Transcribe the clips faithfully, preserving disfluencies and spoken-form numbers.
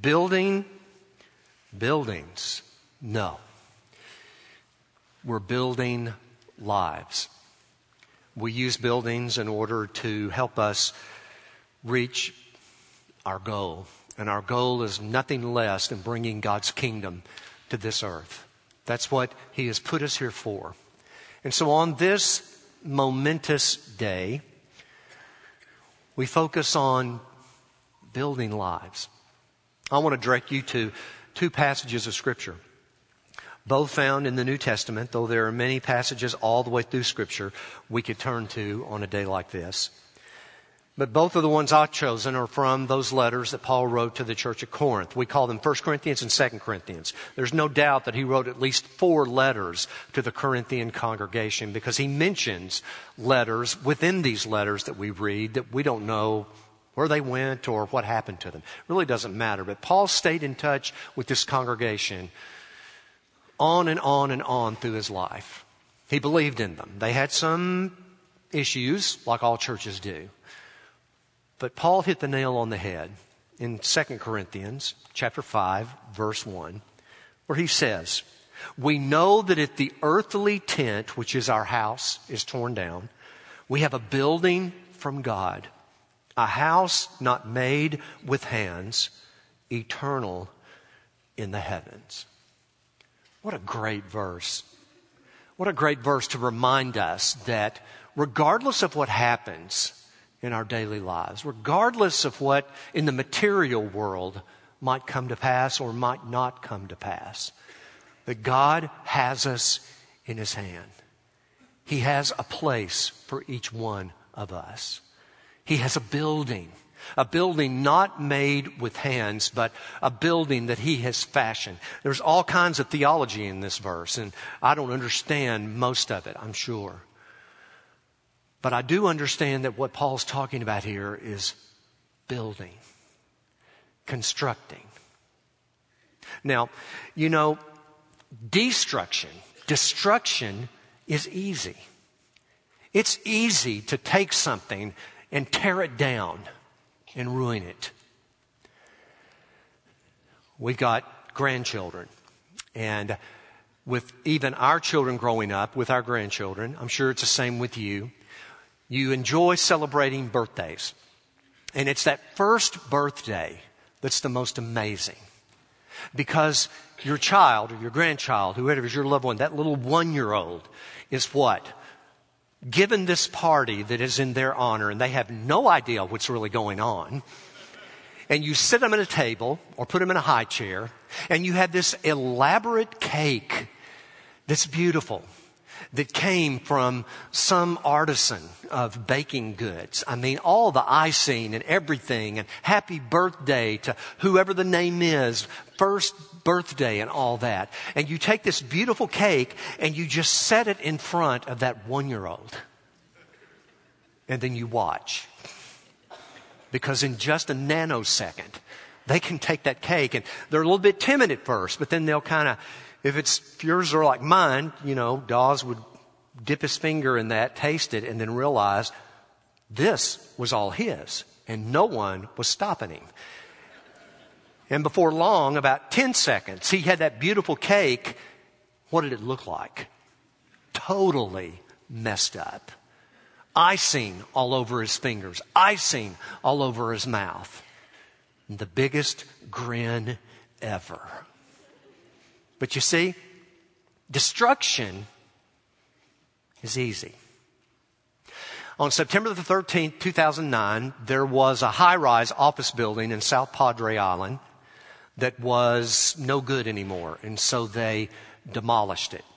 Building buildings. No. We're building lives. We use buildings in order to help us reach our goal. And our goal is nothing less than bringing God's kingdom to this earth. That's what He has put us here for. And so on this momentous day, we focus on building lives. I want to direct you to two passages of Scripture, both found in the New Testament, though there are many passages all the way through Scripture we could turn to on a day like this. But both of the ones I've chosen are from those letters that Paul wrote to the church at Corinth. We call them First Corinthians and Second Corinthians. There's no doubt that he wrote at least four letters to the Corinthian congregation because he mentions letters within these letters that we read that we don't know where they went or what happened to them. It really doesn't matter. But Paul stayed in touch with this congregation on and on and on through his life. He believed in them. They had some issues, like all churches do. But Paul hit the nail on the head in Second Corinthians chapter five, verse one, where he says, "We know that if the earthly tent, which is our house, is torn down, we have a building from God, a house not made with hands, eternal in the heavens." What a great verse. What a great verse to remind us that regardless of what happens in our daily lives, regardless of what in the material world might come to pass or might not come to pass, that God has us in His hand. He has a place for each one of us. He has a building, a building not made with hands, but a building that He has fashioned. There's all kinds of theology in this verse, and I don't understand most of it, I'm sure. But I do understand that what Paul's talking about here is building, constructing. Now, you know, destruction, destruction is easy. It's easy to take something and tear it down and ruin it. We've got grandchildren, and with even our children growing up, with our grandchildren, I'm sure it's the same with you, you enjoy celebrating birthdays. And it's that first birthday that's the most amazing. Because your child or your grandchild, whoever is your loved one, that little one-year-old is what? Given this party that is in their honor, and they have no idea what's really going on. And you sit them at a table or put them in a high chair, and you have this elaborate cake that's beautiful, that came from some artisan of baking goods. I mean, all the icing and everything, and happy birthday to whoever the name is, first birthday and all that. And you take this beautiful cake and you just set it in front of that one-year-old. And then you watch. Because in just a nanosecond, they can take that cake, and they're a little bit timid at first, but then they'll kind of, if it's if yours are like mine, you know, Dawes would dip his finger in that, taste it, and then realize this was all his, and no one was stopping him. And before long, about ten seconds, he had that beautiful cake. What did it look like? Totally messed up. Icing all over his fingers. Icing all over his mouth. And the biggest grin ever. But you see, destruction is easy. On September the thirteenth, two thousand nine, there was a high-rise office building in South Padre Island that was no good anymore, and so they demolished it.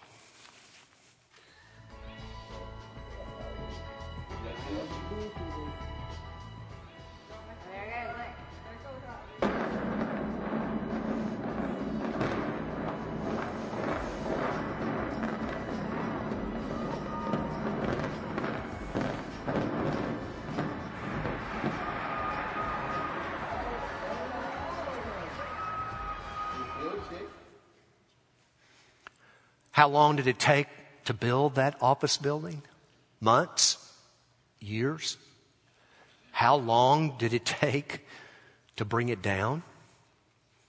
How long did it take to build that office building? Months? Years? How long did it take to bring it down?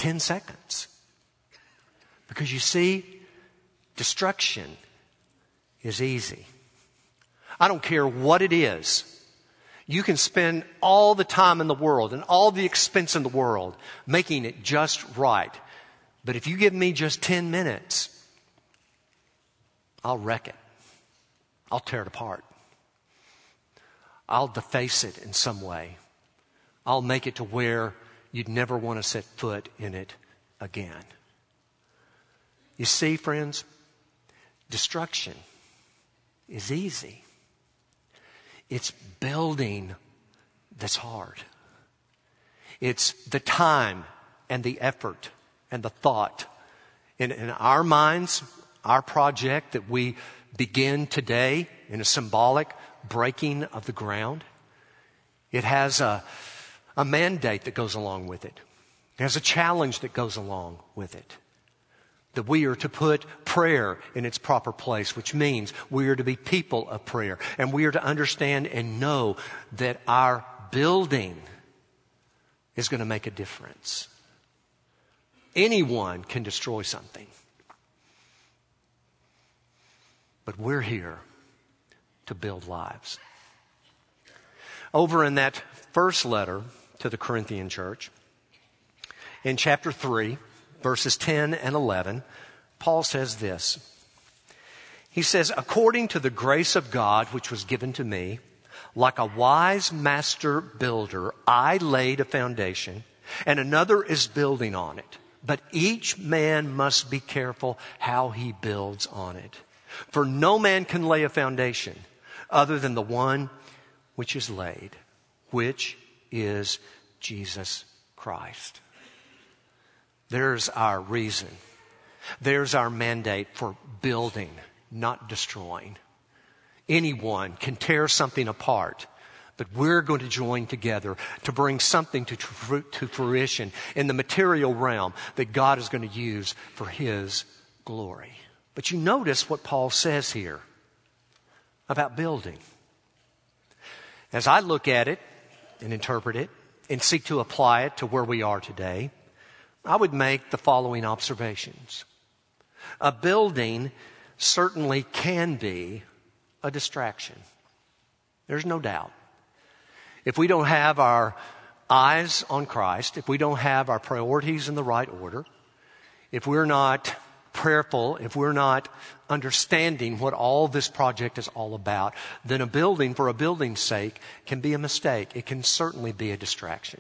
ten seconds. Because you see, destruction is easy. I don't care what it is. You can spend all the time in the world and all the expense in the world making it just right. But if you give me just ten minutes, I'll wreck it. I'll tear it apart. I'll deface it in some way. I'll make it to where you'd never want to set foot in it again. You see, friends, destruction is easy. It's building that's hard. It's the time and the effort and the thought. In, in our minds, our project that we begin today in a symbolic breaking of the ground, it has a, a mandate that goes along with it. It has a challenge that goes along with it. That we are to put prayer in its proper place, which means we are to be people of prayer. And we are to understand and know that our building is going to make a difference. Anyone can destroy something. But we're here to build lives. Over in that first letter to the Corinthian church, in chapter three, verses ten and eleven, Paul says this. He says, according to the grace of God which was given to me, like a wise master builder, I laid a foundation, and another is building on it. But each man must be careful how he builds on it. For no man can lay a foundation other than the one which is laid, which is Jesus Christ. There's our reason. There's our mandate for building, not destroying. Anyone can tear something apart, but we're going to join together to bring something to, to fruition in the material realm that God is going to use for His glory. But you notice what Paul says here about building. As I look at it and interpret it and seek to apply it to where we are today, I would make the following observations. A building certainly can be a distraction. There's no doubt. If we don't have our eyes on Christ, if we don't have our priorities in the right order, if we're not prayerful, if we're not understanding what all this project is all about, then a building for a building's sake can be a mistake. It can certainly be a distraction.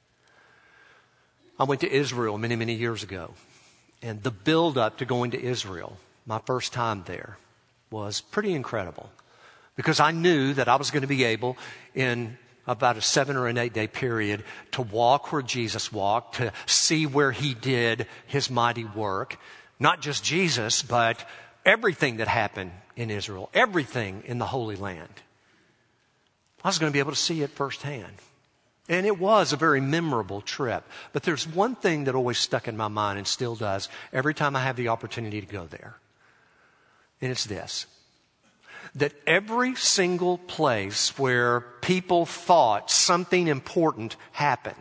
I went to Israel many, many years ago, and the build-up to going to Israel, my first time there, was pretty incredible because I knew that I was going to be able in about a seven or an eight day period to walk where Jesus walked, to see where He did His mighty work. Not just Jesus, but everything that happened in Israel, everything in the Holy Land. I was going to be able to see it firsthand. And it was a very memorable trip. But there's one thing that always stuck in my mind and still does every time I have the opportunity to go there. And it's this. That every single place where people thought something important happened,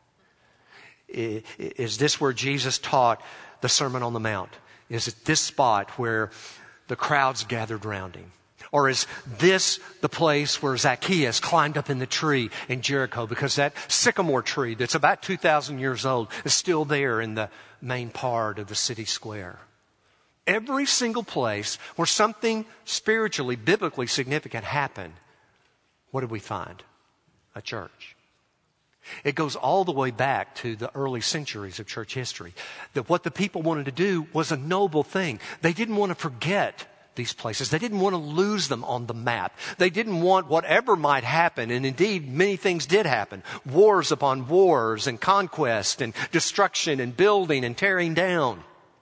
is this where Jesus taught the Sermon on the Mount? Is it this spot where the crowds gathered around Him? Or is this the place where Zacchaeus climbed up in the tree in Jericho because that sycamore tree that's about two thousand years old is still there in the main part of the city square? Every single place where something spiritually, biblically significant happened, what did we find? A church. It goes all the way back to the early centuries of church history. That what the people wanted to do was a noble thing. They didn't want to forget these places. They didn't want to lose them on the map. They didn't want whatever might happen, and indeed many things did happen. Wars upon wars and conquest and destruction and building and tearing down.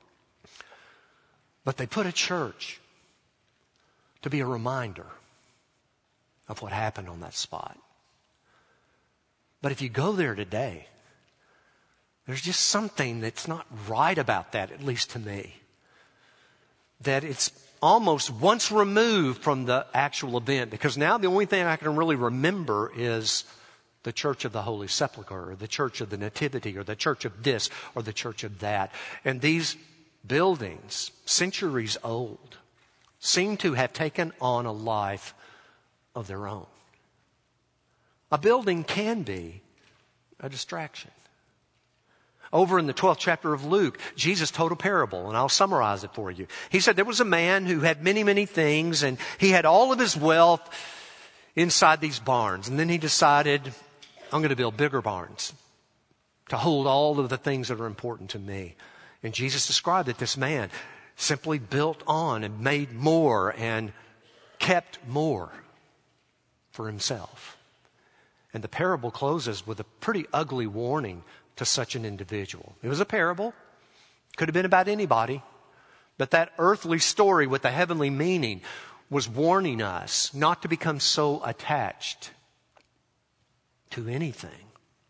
But they put a church to be a reminder of what happened on that spot. But if you go there today, there's just something that's not right about that, at least to me. That it's almost once removed from the actual event, because now the only thing I can really remember is the Church of the Holy Sepulchre, or the Church of the Nativity, or the Church of this, or the Church of that. And these buildings, centuries old, seem to have taken on a life of their own. A building can be a distraction. Over in the twelfth chapter of Luke, Jesus told a parable, and I'll summarize it for you. He said there was a man who had many, many things, and he had all of his wealth inside these barns. And then he decided, I'm going to build bigger barns to hold all of the things that are important to me. And Jesus described that this man simply built on and made more and kept more for himself. And the parable closes with a pretty ugly warning to such an individual. It was a parable. Could have been about anybody. But that earthly story with the heavenly meaning was warning us not to become so attached to anything.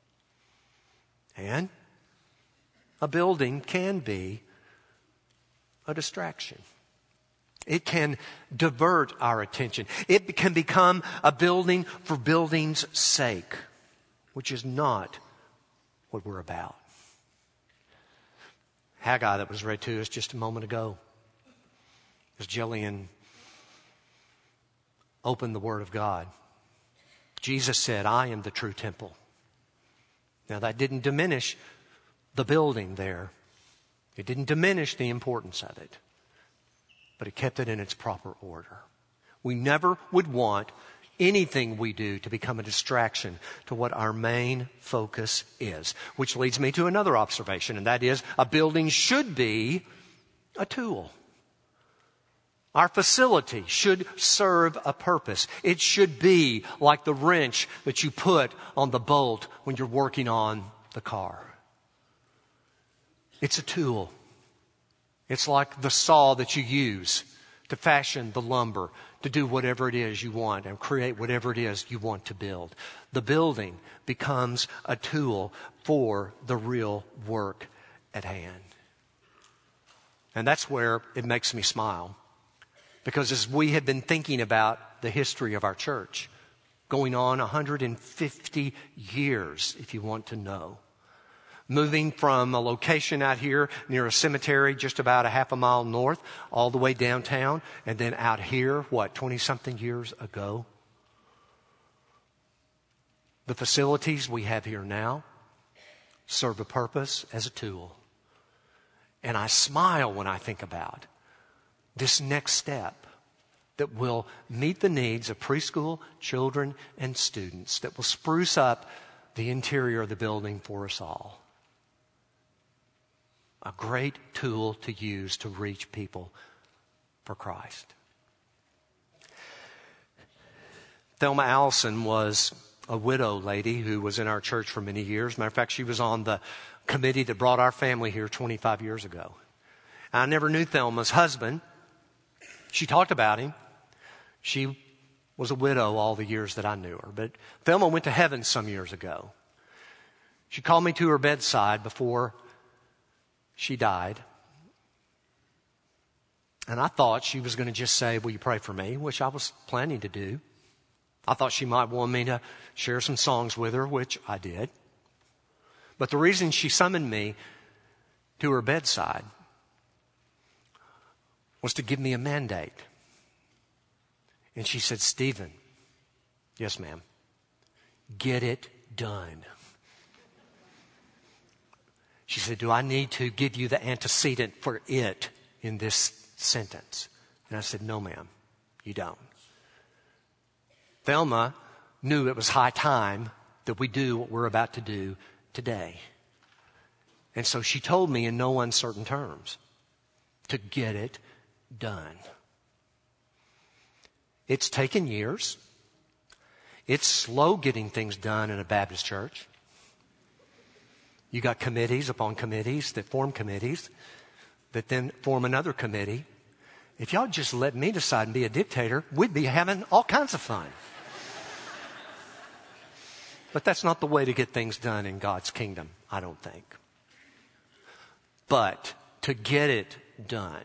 And a building can be a distraction. It can divert our attention. It can become a building for building's sake, which is not what we're about. Haggai that was read to us just a moment ago, as Jillian opened the Word of God. Jesus said, I am the true temple. Now that didn't diminish the building there. It didn't diminish the importance of it. But it kept it in its proper order. We never would want anything we do to become a distraction to what our main focus is. Which leads me to another observation, and that is a building should be a tool. Our facility should serve a purpose. It should be like the wrench that you put on the bolt when you're working on the car. It's a tool. It's like the saw that you use to fashion the lumber, to do whatever it is you want and create whatever it is you want to build. The building becomes a tool for the real work at hand. And that's where it makes me smile. Because as we have been thinking about the history of our church, going on one hundred fifty years, if you want to know, moving from a location out here near a cemetery just about a half a mile north, all the way downtown, and then out here, what, twenty-something years ago? The facilities we have here now serve a purpose as a tool. And I smile when I think about this next step that will meet the needs of preschool children and students, that will spruce up the interior of the building for us all. A great tool to use to reach people for Christ. Thelma Allison was a widow lady who was in our church for many years. Matter of fact, she was on the committee that brought our family here twenty-five years ago. I never knew Thelma's husband. She talked about him. She was a widow all the years that I knew her. But Thelma went to heaven some years ago. She called me to her bedside before she died. And I thought she was going to just say, will you pray for me? Which I was planning to do. I thought she might want me to share some songs with her, which I did. But the reason she summoned me to her bedside was to give me a mandate. And she said, Stephen, yes, ma'am, get it done. She said, do I need to give you the antecedent for it in this sentence? And I said, no, ma'am, you don't. Thelma knew it was high time that we do what we're about to do today. And so she told me in no uncertain terms to get it done. It's taken years. It's slow getting things done in a Baptist church. You got committees upon committees that form committees that then form another committee. If y'all just let me decide and be a dictator, we'd be having all kinds of fun. But that's not the way to get things done in God's kingdom, I don't think. But to get it done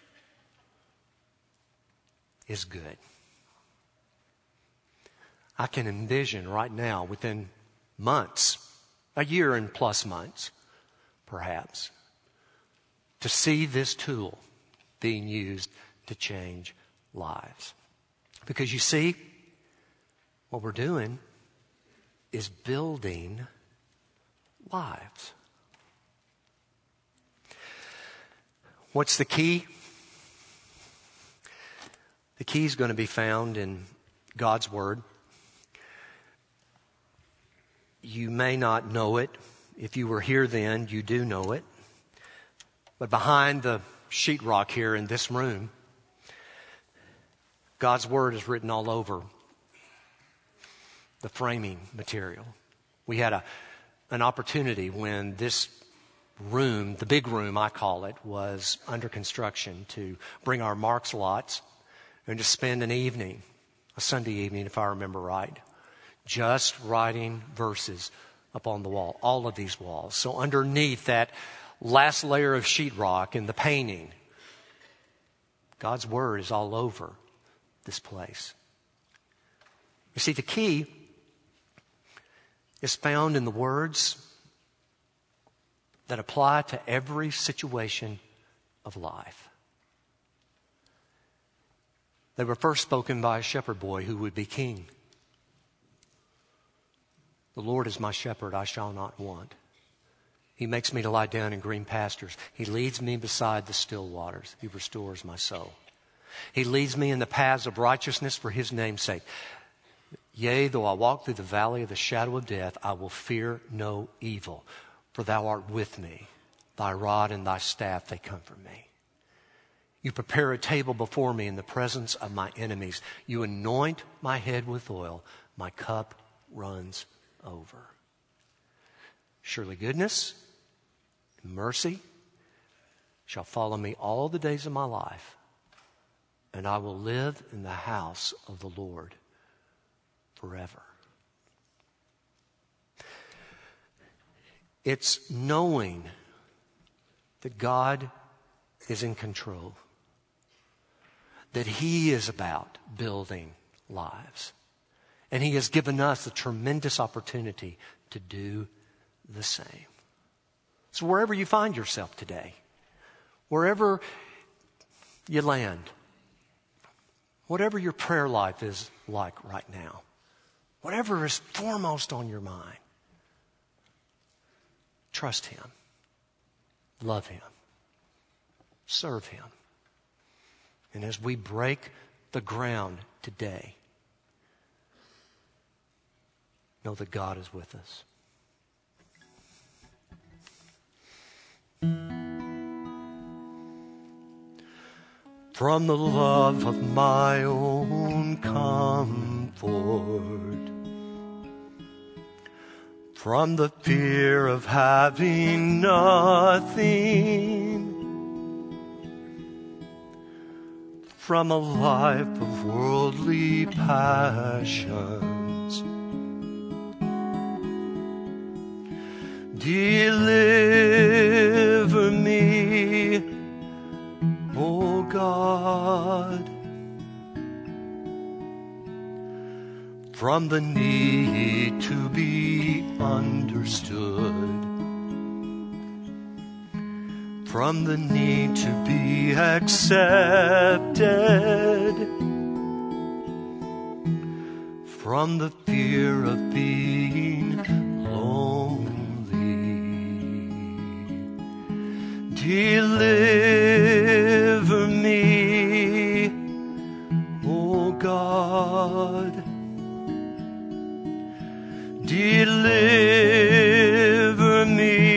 is good. I can envision right now, within months, a year and plus months, perhaps, to see this tool being used to change lives. Because you see, what we're doing is building lives. What's the key? The key is going to be found in God's Word. You may not know it. If you were here then, you do know it. But behind the sheetrock here in this room, God's Word is written all over the framing material. We had a an opportunity when this room, the big room I call it, was under construction, to bring our marks lots and to spend an evening, a Sunday evening if I remember right, just writing verses up on the wall, all of these walls. So underneath that last layer of sheetrock in the painting, God's Word is all over this place. You see, the key is found in the words that apply to every situation of life. They were first spoken by a shepherd boy who would be king. The Lord is my shepherd, I shall not want. He makes me to lie down in green pastures. He leads me beside the still waters. He restores my soul. He leads me in the paths of righteousness for His name's sake. Yea, though I walk through the valley of the shadow of death, I will fear no evil, for Thou art with me. Thy rod and Thy staff, they comfort me. You prepare a table before me in the presence of my enemies. You anoint my head with oil. My cup runs over. Surely goodness and mercy shall follow me all the days of my life, and I will live in the house of the Lord forever. It's knowing that God is in control, that He is about building lives, and He has given us a tremendous opportunity to do the same. So wherever you find yourself today, wherever you land, whatever your prayer life is like right now, whatever is foremost on your mind, trust Him, love Him, serve Him. And as we break the ground today, know that God is with us. From the love of my own comfort, from the fear of having nothing, from a life of worldly passions, deliver me, O God, from the need to be understood, from the need to be accepted, from the fear of being lonely. Deliver me, O God. Deliver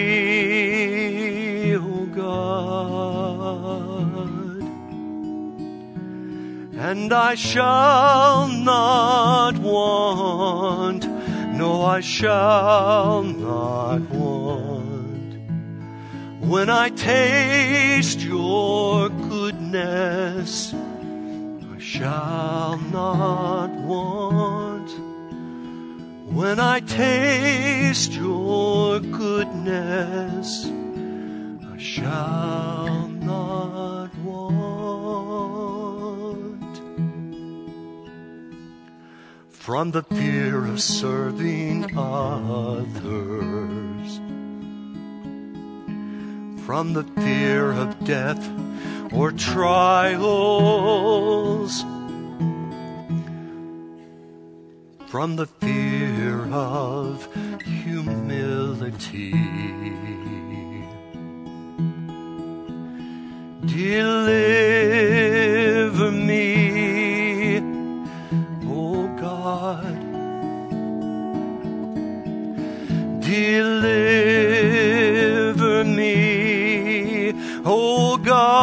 me, O God. And I shall not want, no, I shall not want. When I taste your goodness, I shall not want. When I taste your goodness, I shall not want. from the fear of serving others, from the fear of death or trials, from the fear of humility. Deliver me, O God. Deliver me, O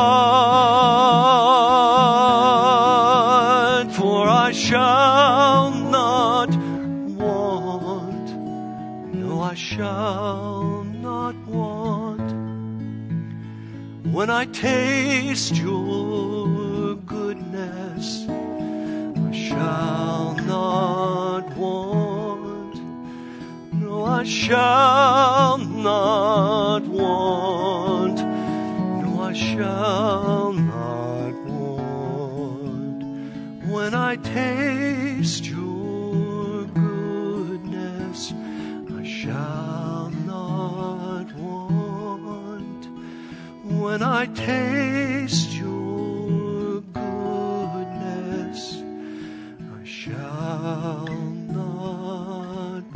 God, for I shall not want, no, I shall not want, when I taste your goodness, I shall not want, no, I shall not want, no, I shall not want, when I taste your goodness, I shall not want, when I taste your goodness, I shall not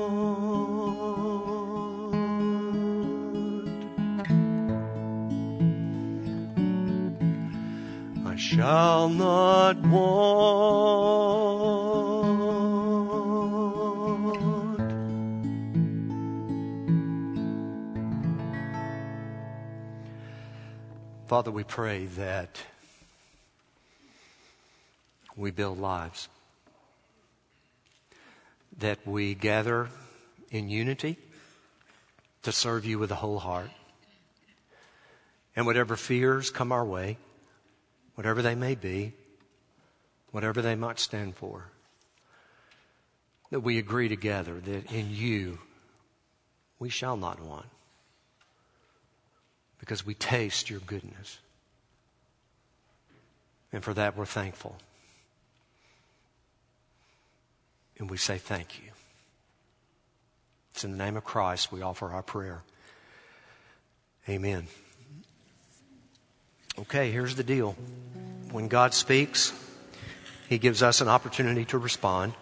want. I shall not want. Father, we pray that we build lives, that we gather in unity to serve you with a whole heart. And whatever fears come our way, whatever they may be, whatever they might stand for, that we agree together that in you we shall not want, because we taste your goodness. And for that we're thankful. And we say thank you. It's in the name of Christ we offer our prayer. Amen. Okay, here's the deal. When God speaks, He gives us an opportunity to respond.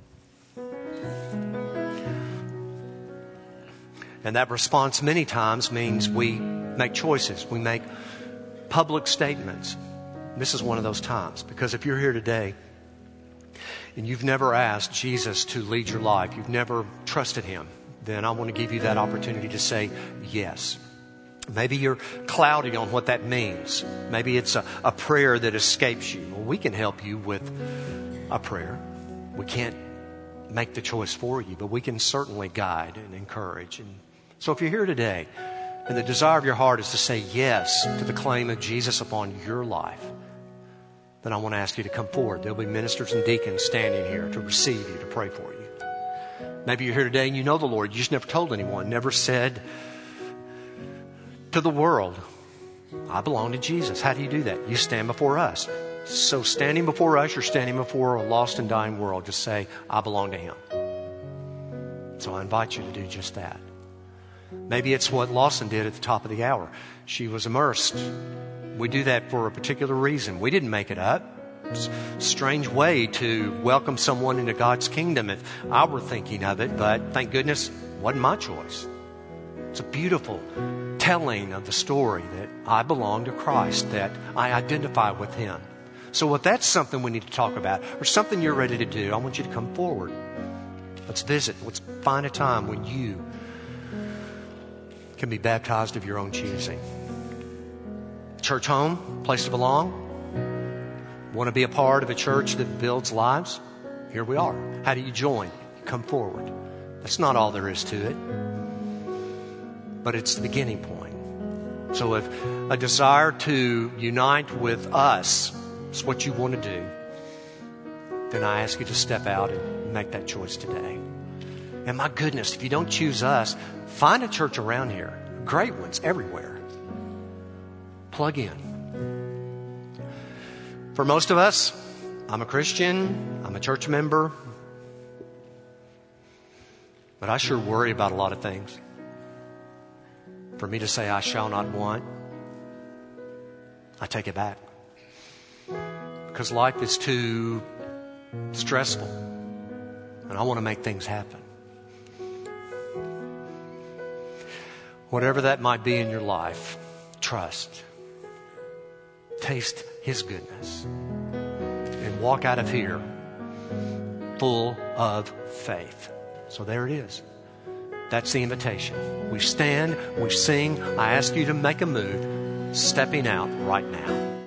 And that response many times means we make choices. We make public statements. This is one of those times. Because if you're here today and you've never asked Jesus to lead your life, you've never trusted Him, then I want to give you that opportunity to say yes. Maybe you're cloudy on what that means. Maybe it's a, a prayer that escapes you. Well, we can help you with a prayer. We can't make the choice for you, but we can certainly guide and encourage. And so if you're here today and the desire of your heart is to say yes to the claim of Jesus upon your life, then I want to ask you to come forward. There'll be ministers and deacons standing here to receive you, to pray for you. Maybe you're here today and you know the Lord. You just never told anyone, never said to the world, I belong to Jesus. How do you do that? You stand before us. So standing before us, you're standing before a lost and dying world. Just say, I belong to Him. So I invite you to do just that. Maybe it's what Lawson did at the top of the hour. She was immersed. We do that for a particular reason. We didn't make it up. It's a strange way to welcome someone into God's kingdom if I were thinking of it, but thank goodness it wasn't my choice. It's a beautiful telling of the story that I belong to Christ, that I identify with Him. So if that's something we need to talk about or something you're ready to do, I want you to come forward. Let's visit. Let's find a time when you can be baptized of your own choosing. Church home, place to belong. Want to be a part of a church that builds lives? Here we are. How do you join? Come forward. That's not all there is to it, but it's the beginning point. So if a desire to unite with us is what you want to do, then I ask you to step out and make that choice today. And my goodness, if you don't choose us, find a church around here. Great ones everywhere. Plug in. For most of us, I'm a Christian, I'm a church member, But I sure worry about a lot of things. For me to say I shall not want, I take it back. Because life is too stressful. And I want to make things happen. Whatever that might be in your life, trust. Taste His goodness. And walk out of here full of faith. So there it is. That's the invitation. We stand, we sing. I ask you to make a move, stepping out right now.